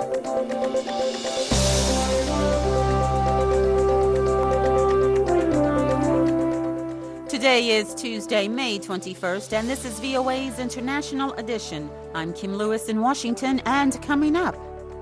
Today is Tuesday, May 21st, and this is VOA's International Edition. I'm Kim Lewis in Washington, and coming up.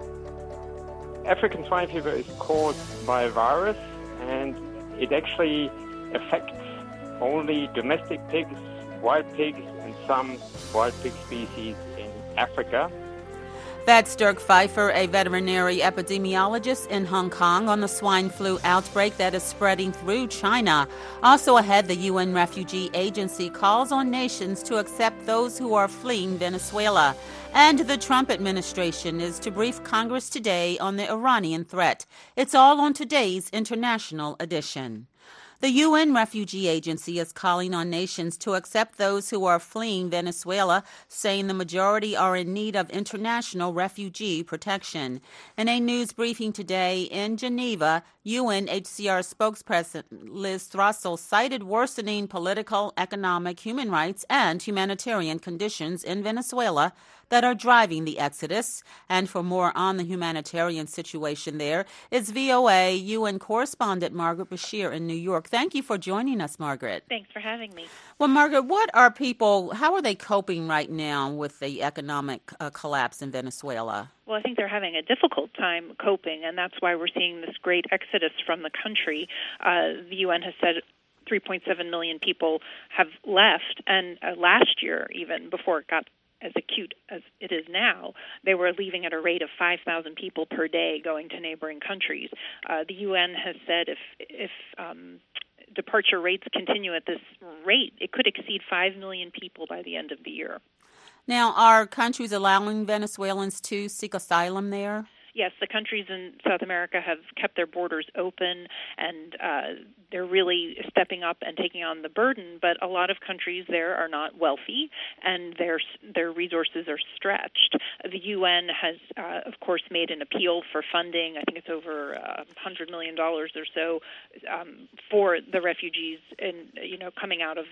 African swine fever is caused by a virus, and it actually affects only domestic pigs, wild pigs, and some wild pig species in Africa. That's Dirk Pfeiffer, a veterinary epidemiologist in Hong Kong, on the swine flu outbreak that is spreading through China. Also ahead, the UN Refugee Agency calls on nations to accept those who are fleeing Venezuela. And the Trump administration is to brief Congress today on the Iranian threat. It's all on today's International Edition. The UN Refugee Agency is calling on nations to accept those who are fleeing Venezuela, saying the majority are in need of international refugee protection. In a news briefing today in Geneva, UNHCR spokesperson Liz Throssell cited worsening political, economic, human rights, and humanitarian conditions in Venezuela that are driving the exodus. And for more on the humanitarian situation there is VOA UN correspondent Margaret Bashir in New York. Thank you for joining us, Margaret. Thanks for having me. Well, Margaret, how are they coping right now with the economic collapse in Venezuela? Well, I think they're having a difficult time coping, and that's why we're seeing this great exodus from the country. The UN has said 3.7 million people have left, and last year, even before it got as acute as it is now, they were leaving at a rate of 5,000 people per day going to neighboring countries. The UN has said if departure rates continue at this rate, it could exceed 5 million people by the end of the year. Now, are countries allowing Venezuelans to seek asylum there? Yes, the countries in South America have kept their borders open, and they're really stepping up and taking on the burden. But a lot of countries there are not wealthy, and their resources are stretched. The UN has, of course, made an appeal for funding. I think it's over $100 million or so for the refugees coming out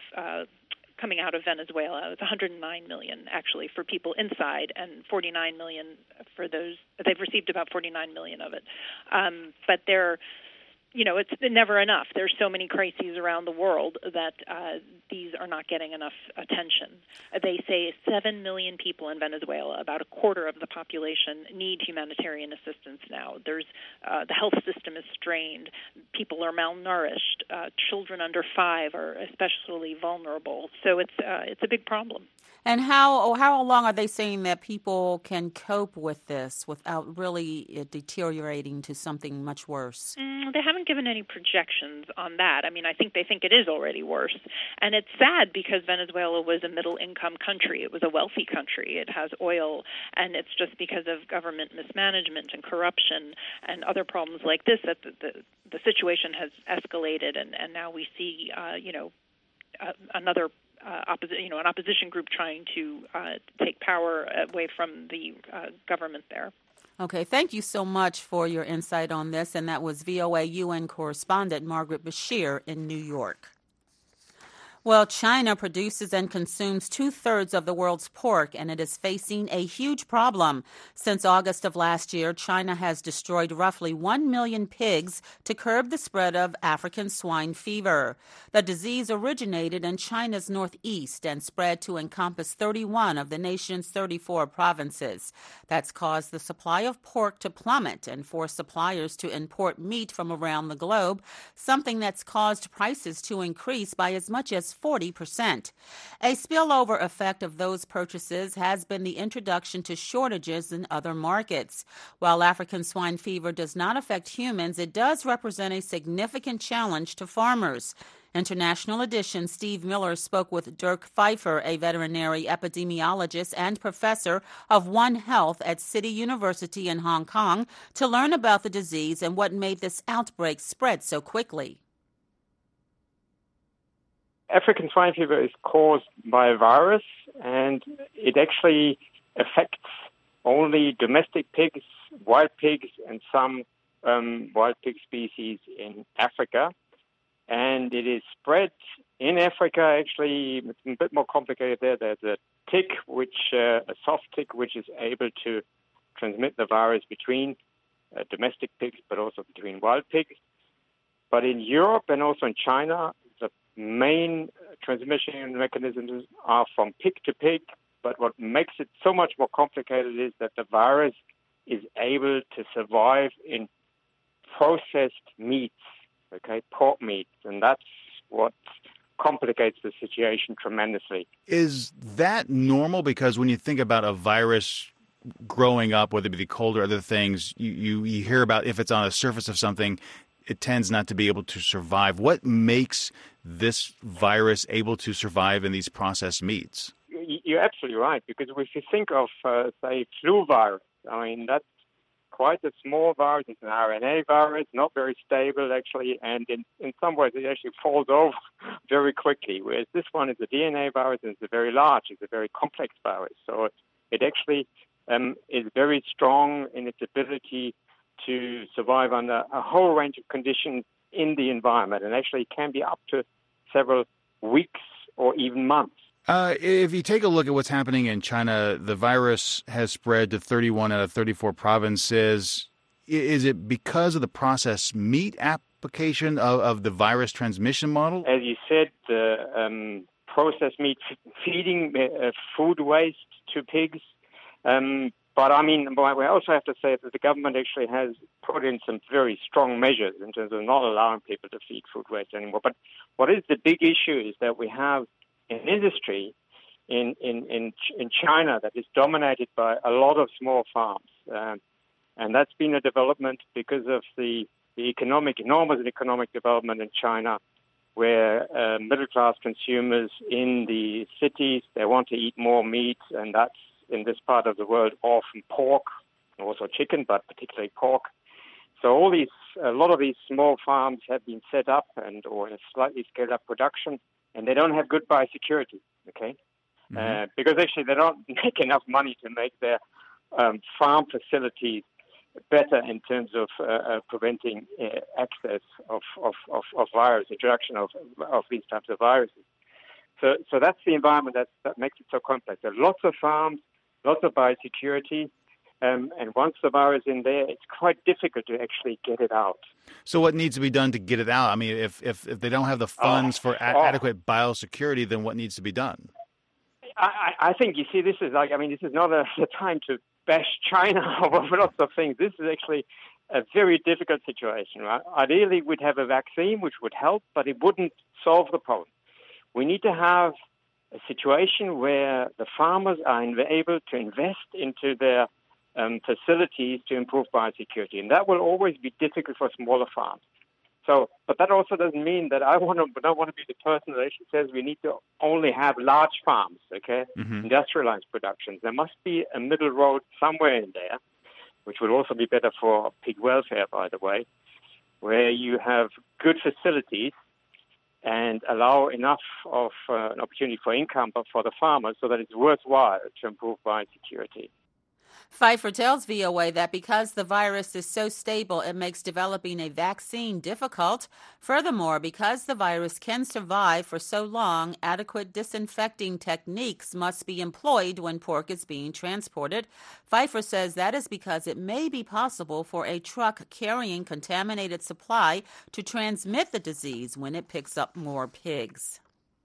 of Venezuela. It's 109 million, actually, for people inside, and 49 million for those. They've received about 49 million of it. But it's never enough. There's so many crises around the world that these are not getting enough attention. They say 7 million people in Venezuela, about a quarter of the population, need humanitarian assistance now. There's the health system is strained. People are malnourished. Children under 5 are especially vulnerable. So it's a big problem. And how long are they saying that people can cope with this without really deteriorating to something much worse? They haven't given any projections on that. I mean, I think they think it is already worse. And it's sad because Venezuela was a middle-income country. It was a wealthy country. It has oil, and it's just because of government mismanagement and corruption and other problems like this that the situation has escalated, and now we see, another an opposition group trying to take power away from the government there. Okay, thank you so much for your insight on this. And that was VOA UN correspondent Margaret Bashir in New York. Well, China produces and consumes 2/3 of the world's pork, and it is facing a huge problem. Since August of last year, China has destroyed roughly 1 million pigs to curb the spread of African swine fever. The disease originated in China's northeast and spread to encompass 31 of the nation's 34 provinces. That's caused the supply of pork to plummet and forced suppliers to import meat from around the globe, something that's caused prices to increase by as much as 40%. A spillover effect of those purchases has been the introduction to shortages in other markets. While African swine fever does not affect humans, it does represent a significant challenge to farmers. International Edition Steve Miller spoke with Dirk Pfeiffer, a veterinary epidemiologist and professor of One Health at City University in Hong Kong, to learn about the disease and what made this outbreak spread so quickly. African swine fever is caused by a virus, and it actually affects only domestic pigs, wild pigs, and some wild pig species in Africa. And it is spread in Africa, actually. It's a bit more complicated there. There's a tick, a soft tick, which is able to transmit the virus between domestic pigs, but also between wild pigs. But in Europe and also in China, the main transmission mechanisms are from pig to pig. But what makes it so much more complicated is that the virus is able to survive in processed meats, okay, pork meats, and that's what complicates the situation tremendously. Is that normal? Because when you think about a virus growing up, whether it be cold or other things, you hear about if it's on the surface of something, it tends not to be able to survive. What makes this virus able to survive in these processed meats? You're absolutely right, because if you think of, say, flu virus, I mean, that's quite a small virus. It's an RNA virus, not very stable, actually, and in some ways it actually falls over very quickly, whereas this one is a DNA virus and it's very large. It's a very complex virus. So it actually is very strong in its ability to survive under a whole range of conditions in the environment, and actually can be up to several weeks or even months. If you take a look at what's happening in China, the virus has spread to 31 out of 34 provinces. Is it because of the processed meat application of the virus transmission model? As you said, the processed meat feeding food waste to pigs. But I mean, we also have to say that the government actually has put in some very strong measures in terms of not allowing people to feed food waste anymore. But what is the big issue is that we have an industry in China that is dominated by a lot of small farms. And that's been a development because of the enormous economic development in China, where middle-class consumers in the cities, they want to eat more meat, and that's, in this part of the world, often pork, and also chicken, but particularly pork. So a lot of these small farms have been set up or in a slightly scaled up production, and they don't have good biosecurity, okay? Mm-hmm. Because actually they don't make enough money to make their farm facilities better in terms of preventing access of virus, introduction of these types of viruses. So that's the environment that makes it so complex. There are lots of farms, lots of biosecurity, and once the virus is in there, it's quite difficult to actually get it out. So what needs to be done to get it out? I mean, if they don't have the funds for adequate biosecurity, then what needs to be done? I think, you see, this is not the time to bash China over lots of things. This is actually a very difficult situation, right? Ideally, we'd have a vaccine which would help, but it wouldn't solve the problem. We need to have a situation where the farmers are able to invest into their facilities to improve biosecurity, and that will always be difficult for smaller farms. So, but that also doesn't mean that I don't want to be the person that actually says we need to only have large farms, okay, industrialized productions. There must be a middle road somewhere in there, which would also be better for pig welfare, by the way, where you have good facilities and allow enough of an opportunity for income for the farmers so that it's worthwhile to improve biosecurity. Pfeiffer tells VOA that because the virus is so stable, it makes developing a vaccine difficult. Furthermore, because the virus can survive for so long, adequate disinfecting techniques must be employed when pork is being transported. Pfeiffer says that is because it may be possible for a truck carrying contaminated supply to transmit the disease when it picks up more pigs.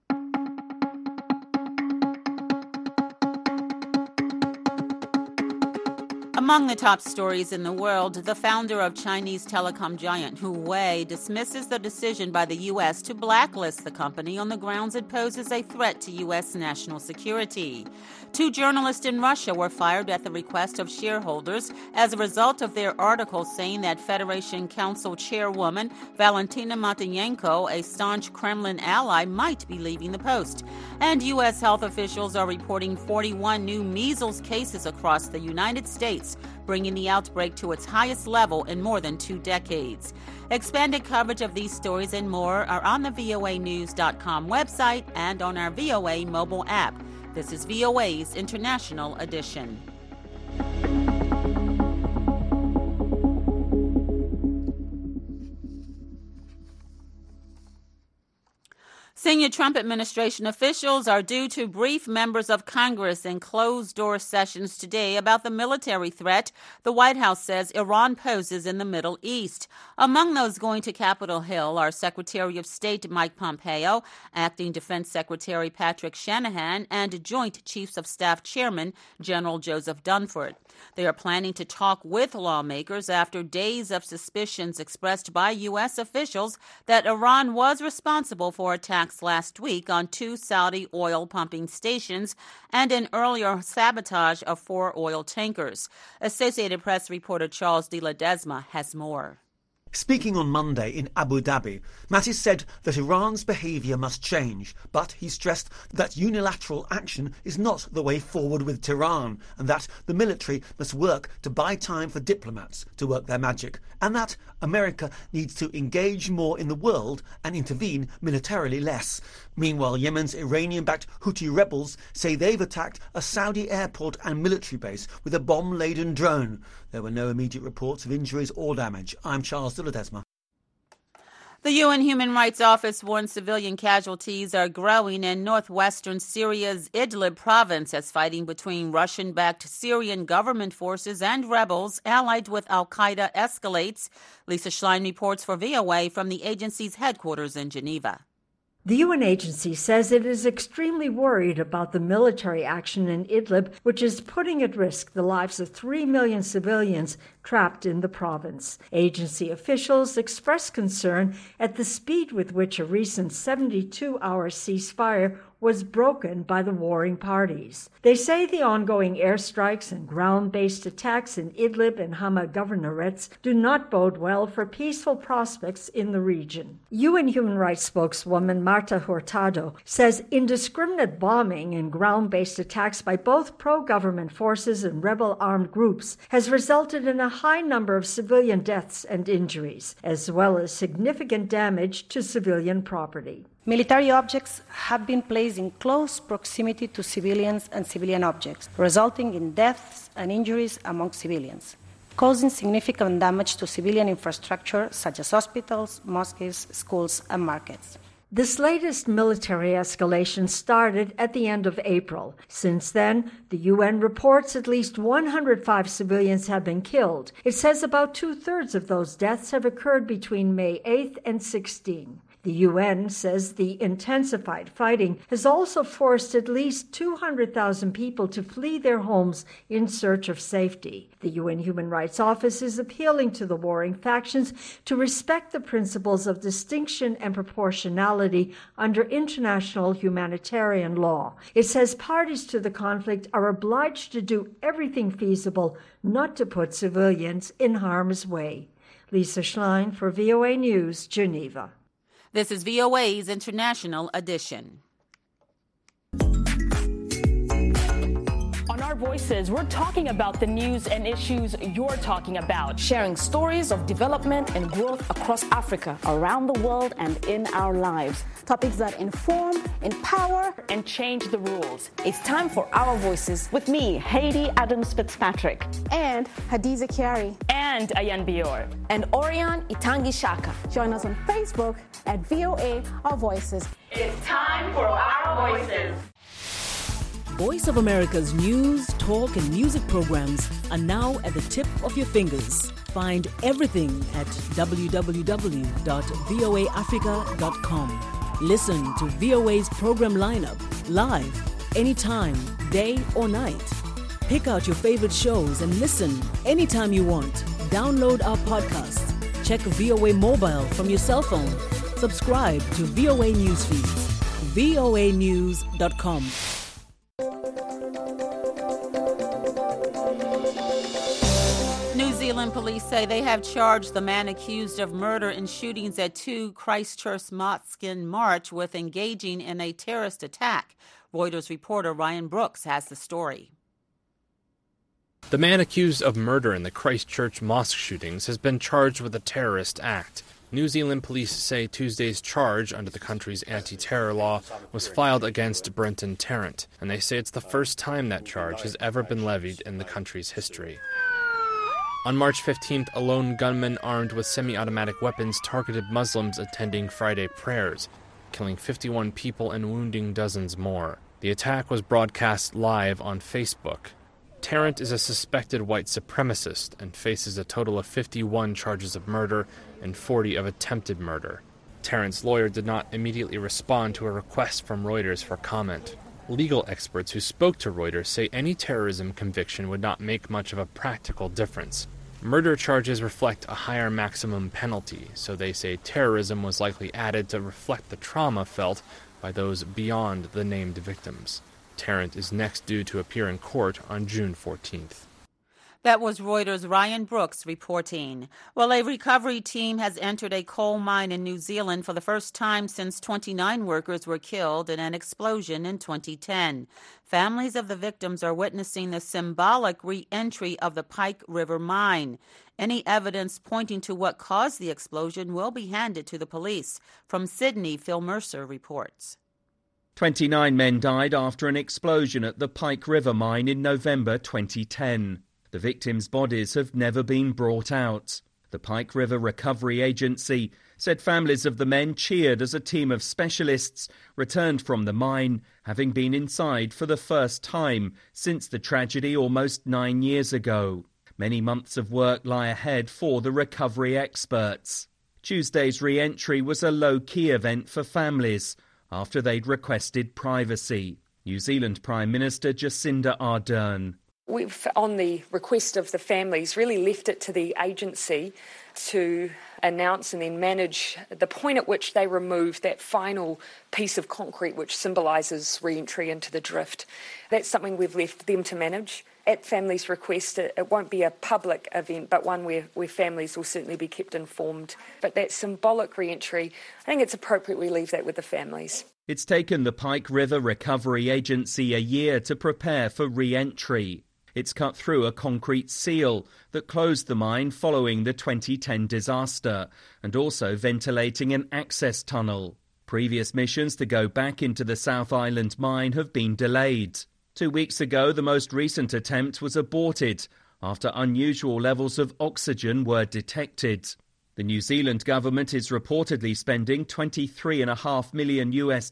Among the top stories in the world, the founder of Chinese telecom giant Huawei dismisses the decision by the U.S. to blacklist the company on the grounds it poses a threat to U.S. national security. 2 journalists in Russia were fired at the request of shareholders as a result of their articles saying that Federation Council chairwoman Valentina Matviyenko, a staunch Kremlin ally, might be leaving the post. And U.S. health officials are reporting 41 new measles cases across the United States, bringing the outbreak to its highest level in more than 2 decades. Expanded coverage of these stories and more are on the voanews.com website and on our VOA mobile app. This is VOA's International Edition. Senior Trump administration officials are due to brief members of Congress in closed-door sessions today about the military threat the White House says Iran poses in the Middle East. Among those going to Capitol Hill are Secretary of State Mike Pompeo, Acting Defense Secretary Patrick Shanahan, and Joint Chiefs of Staff Chairman General Joseph Dunford. They are planning to talk with lawmakers after days of suspicions expressed by U.S. officials that Iran was responsible for attacks last week on 2 Saudi oil pumping stations and an earlier sabotage of 4 oil tankers. Associated Press reporter Charles de Ledesma has more. Speaking on Monday in Abu Dhabi, Mattis said that Iran's behaviour must change, but he stressed that unilateral action is not the way forward with Tehran, and that the military must work to buy time for diplomats to work their magic, and that America needs to engage more in the world and intervene militarily less. Meanwhile, Yemen's Iranian-backed Houthi rebels say they've attacked a Saudi airport and military base with a bomb-laden drone. There were no immediate reports of injuries or damage. I'm Charles de Ledesma. The UN Human Rights Office warns civilian casualties are growing in northwestern Syria's Idlib province as fighting between Russian-backed Syrian government forces and rebels allied with al-Qaeda escalates. Lisa Schlein reports for VOA from the agency's headquarters in Geneva. The UN agency says it is extremely worried about the military action in Idlib, which is putting at risk the lives of 3 million civilians trapped in the province. Agency officials expressed concern at the speed with which a recent 72-hour ceasefire was broken by the warring parties. They say the ongoing airstrikes and ground-based attacks in Idlib and Hama governorates do not bode well for peaceful prospects in the region. UN human rights spokeswoman Marta Hurtado says indiscriminate bombing and ground-based attacks by both pro-government forces and rebel armed groups has resulted in a high number of civilian deaths and injuries, as well as significant damage to civilian property. Military objects have been placed in close proximity to civilians and civilian objects, resulting in deaths and injuries among civilians, causing significant damage to civilian infrastructure such as hospitals, mosques, schools, and markets. This latest military escalation started at the end of April. Since then, the UN reports at least 105 civilians have been killed. It says about 2/3 of those deaths have occurred between May 8th and 16. The UN says the intensified fighting has also forced at least 200,000 people to flee their homes in search of safety. The UN Human Rights Office is appealing to the warring factions to respect the principles of distinction and proportionality under international humanitarian law. It says parties to the conflict are obliged to do everything feasible not to put civilians in harm's way. Lisa Schlein for VOA News, Geneva. This is VOA's International Edition. On Our Voices, we're talking about the news and issues you're talking about. Sharing stories of development and growth across Africa, around the world, and in our lives. Topics that inform, empower, and change the rules. It's time for Our Voices with me, Haiti Adams Fitzpatrick. And Hadiza Kiari. And Ayan Bior. And Orion Itangi Shaka. Join us on Facebook at VOA Our Voices. It's time for Our Voices. Voice of America's news, talk, and music programs are now at the tip of your fingers. Find everything at www.voaafrica.com. Listen to VOA's program lineup live, anytime, day or night. Pick out your favorite shows and listen anytime you want. Download our podcast. Check VOA Mobile from your cell phone. Subscribe to VOA News feeds. voanews.com. New Zealand police say they have charged the man accused of murder in shootings at 2 Christchurch Mosques in March with engaging in a terrorist attack. Reuters reporter Ryan Brooks has the story. The man accused of murder in the Christchurch mosque shootings has been charged with a terrorist act. New Zealand police say Tuesday's charge under the country's anti-terror law was filed against Brenton Tarrant, and they say it's the first time that charge has ever been levied in the country's history. On March 15th, a lone gunman armed with semi-automatic weapons targeted Muslims attending Friday prayers, killing 51 people and wounding dozens more. The attack was broadcast live on Facebook. Tarrant is a suspected white supremacist and faces a total of 51 charges of murder and 40 of attempted murder. Tarrant's lawyer did not immediately respond to a request from Reuters for comment. Legal experts who spoke to Reuters say any terrorism conviction would not make much of a practical difference. Murder charges reflect a higher maximum penalty, so they say terrorism was likely added to reflect the trauma felt by those beyond the named victims. Tarrant is next due to appear in court on June 14th. That was Reuters' Ryan Brooks reporting. Well, a recovery team has entered a coal mine in New Zealand for the first time since 29 workers were killed in an explosion in 2010. Families of the victims are witnessing the symbolic re-entry of the Pike River mine. Any evidence pointing to what caused the explosion will be handed to the police. From Sydney, Phil Mercer reports. 29 men died after an explosion at the Pike River mine in November 2010. The victims' bodies have never been brought out. The Pike River Recovery Agency said families of the men cheered as a team of specialists returned from the mine, having been inside for the first time since the tragedy almost 9 years ago. Many months of work lie ahead for the recovery experts. Tuesday's re-entry was a low-key event for families after they'd requested privacy. New Zealand Prime Minister Jacinda Ardern. We've, on the request of the families, really left it to the agency to announce and then manage the point at which they remove that final piece of concrete which symbolises re-entry into the drift. That's something we've left them to manage. At families' request, it won't be a public event, but one where families will certainly be kept informed. But that symbolic re-entry, I think it's appropriate we leave that with the families. It's taken the Pike River Recovery Agency a year to prepare for re-entry. It's cut through a concrete seal that closed the mine following the 2010 disaster and also ventilating an access tunnel. Previous missions to go back into the South Island mine have been delayed. 2 weeks ago, the most recent attempt was aborted after unusual levels of oxygen were detected. The New Zealand government is reportedly spending $23.5 million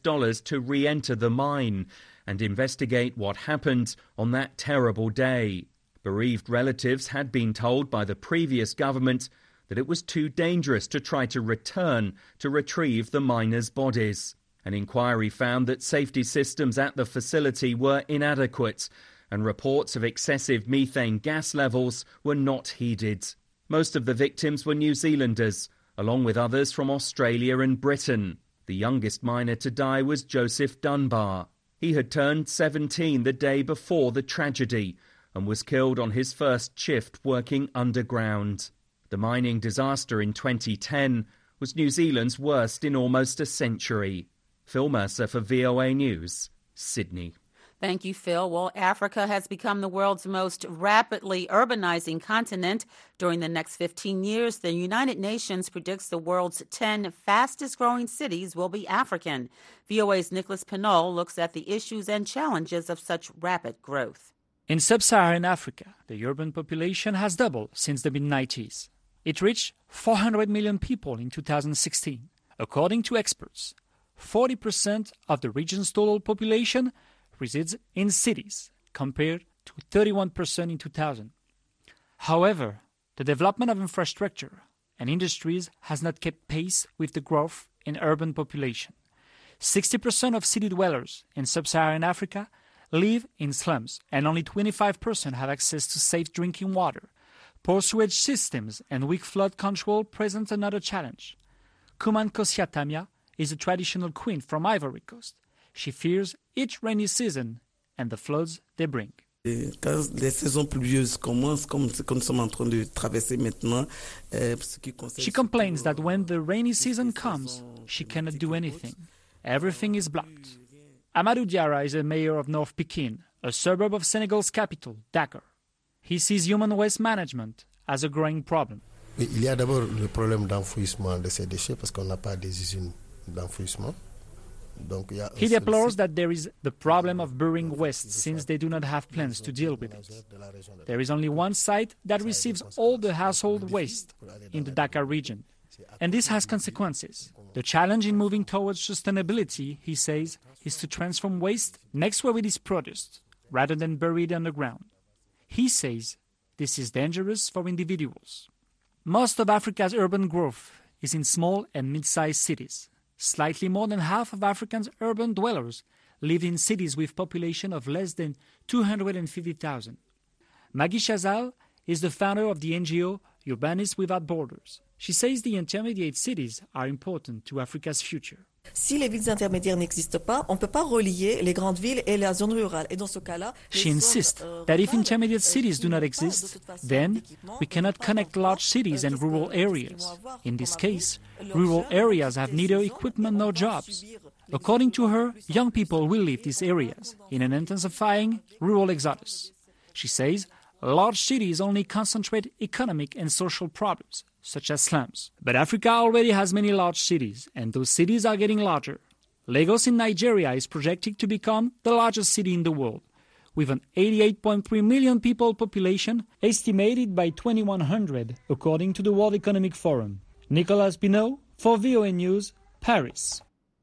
to re-enter the mine and investigate what happened on that terrible day. Bereaved relatives had been told by the previous government that it was too dangerous to try to return to retrieve the miners' bodies. An inquiry found that safety systems at the facility were inadequate and reports of excessive methane gas levels were not heeded. Most of the victims were New Zealanders, along with others from Australia and Britain. The youngest miner to die was Joseph Dunbar. He had turned 17 the day before the tragedy and was killed on his first shift working underground. The mining disaster in 2010 was New Zealand's worst in almost a century. Phil Mercer for VOA News, Sydney. Thank you, Phil. Well, Africa has become the world's most rapidly urbanizing continent. During the next 15 years, the United Nations predicts the world's 10 fastest-growing cities will be African. VOA's Nicholas Pinol looks at the issues and challenges of such rapid growth. In sub-Saharan Africa, the urban population has doubled since the mid-90s. It reached 400 million people in 2016. According to experts, 40% of the region's total population resides in cities, compared to 31% in 2000. However, the development of infrastructure and industries has not kept pace with the growth in urban population. 60% of city dwellers in sub-Saharan Africa live in slums, and only 25% have access to safe drinking water. Poor sewage systems and weak flood control present another challenge. Kuman Kosiatamia is a traditional queen from Ivory Coast. She fears each rainy season and the floods they bring. Quand les saisons pluvieuses commencent, comme nous sommes en train de traverser maintenant, she complains that when the rainy season comes, she cannot do anything. Everything is blocked. Amadou Diarra is a mayor of North Pekin, a suburb of Senegal's capital, Dakar. He sees human waste management as a growing problem. Il y a d'abord le problème d'enfouissement de ces déchets parce qu'on n'a pas des usines d'enfouissement. He deplores that there is the problem of burying waste since they do not have plans to deal with it. There is only one site that receives all the household waste in the Dakar region, And this has consequences. The challenge in moving towards sustainability, he says, is to transform waste next where it is produced, rather than buried underground. He says this is dangerous for individuals. Most of Africa's urban growth is in small and mid-sized cities. Slightly more than half of Africa's urban dwellers live in cities with population of less than 250,000. Maggie Chazal is the founder of the NGO Urbanists Without Borders. She says the intermediate cities are important to Africa's future. Si les villes intermédiaires n'existent pas, on ne peut pas relier les grandes villes et la zone rurale. Et dans ce cas-là, she insists that if intermediate cities do not exist, then we cannot connect large cities and rural areas. In this case, rural areas have neither equipment nor jobs. According to her, young people will leave these areas in an intensifying rural exodus. She says large cities only concentrate economic and social problems, such as slums. But Africa already has many large cities, and those cities are getting larger. Lagos in Nigeria is projected to become the largest city in the world, with an 88.3 million people population estimated by 2100, according to the World Economic Forum. Nicolas Binot for VOA News, Paris.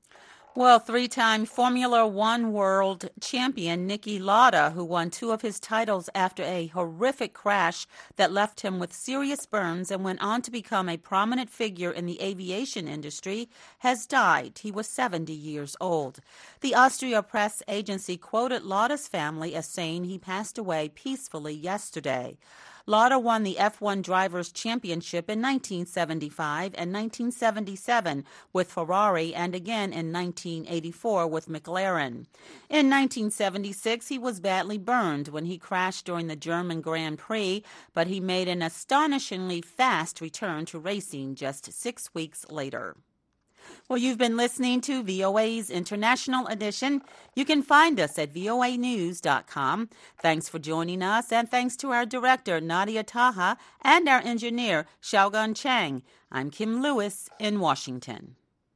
Well, three-time Formula One world champion Niki Lauda, who won 2 of his titles after a horrific crash that left him with serious burns and went on to become a prominent figure in the aviation industry, has died. He was 70 years old. The Austria press agency quoted Lauda's family as saying he passed away peacefully yesterday. Lauda won the F1 Drivers' Championship in 1975 and 1977 with Ferrari and again in 1984 with McLaren. In 1976, he was badly burned when he crashed during the German Grand Prix, but he made an astonishingly fast return to racing just 6 weeks later. Well, you've been listening to VOA's International Edition. You can find us at voanews.com. Thanks for joining us, and thanks to our director, Nadia Taha, and our engineer, Xiaogan Chang. I'm Kim Lewis in Washington.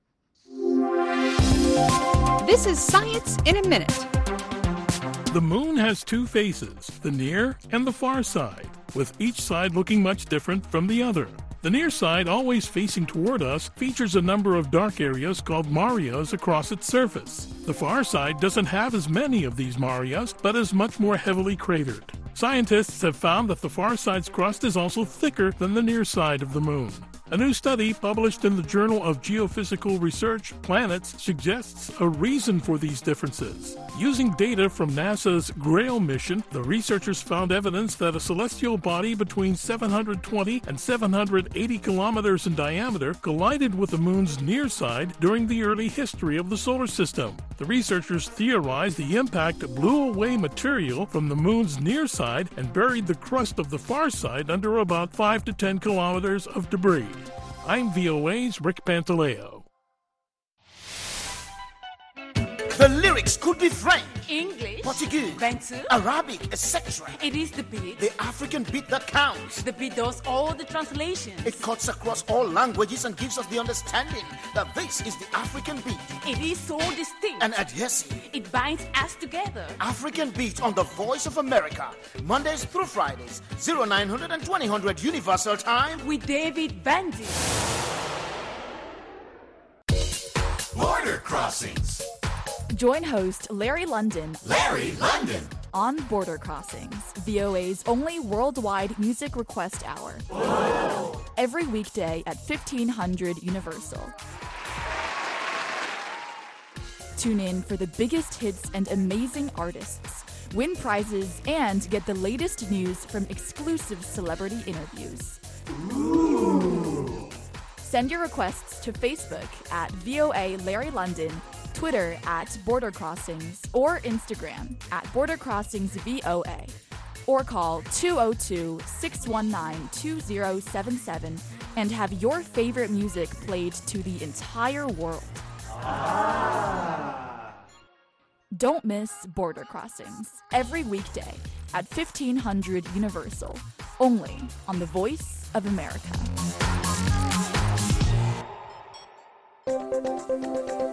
This is Science in a Minute. The moon has 2 faces, the near and the far side, with each side looking much different from the other. The near side, always facing toward us, features a number of dark areas called marias across its surface. The far side doesn't have as many of these marias, but is much more heavily cratered. Scientists have found that the far side's crust is also thicker than the near side of the moon. A new study published in the Journal of Geophysical Research, Planets, suggests a reason for these differences. Using data from NASA's GRAIL mission, the researchers found evidence that a celestial body between 720 and 780 kilometers in diameter collided with the moon's near side during the early history of the solar system. The researchers theorized the impact blew away material from the moon's near side and buried the crust of the far side under about 5 to 10 kilometers of debris. I'm VOA's Rick Pantaleo. The lyrics could be French, English, Portuguese, Bantu, Arabic, etc. It is the beat. The African beat that counts. The beat does all the translations. It cuts across all languages and gives us the understanding that this is the African beat. It is so distinct and adhesive. It binds us together. African Beat on the Voice of America. Mondays through Fridays, 0900 and 2000 Universal Time. With David Bandy. Border Crossings. Join host Larry London on Border Crossings, VOA's only worldwide music request hour. Whoa. Every weekday at 1500 Universal. Tune in for the biggest hits and amazing artists, win prizes, and get the latest news from exclusive celebrity interviews. Ooh. Send your requests to Facebook at VOA Larry London, Twitter at Border Crossings, or Instagram at Border Crossings VOA, or call 202-619-2077 and have your favorite music played to the entire world. Don't miss Border Crossings every weekday at 1500 Universal, only on the Voice of America.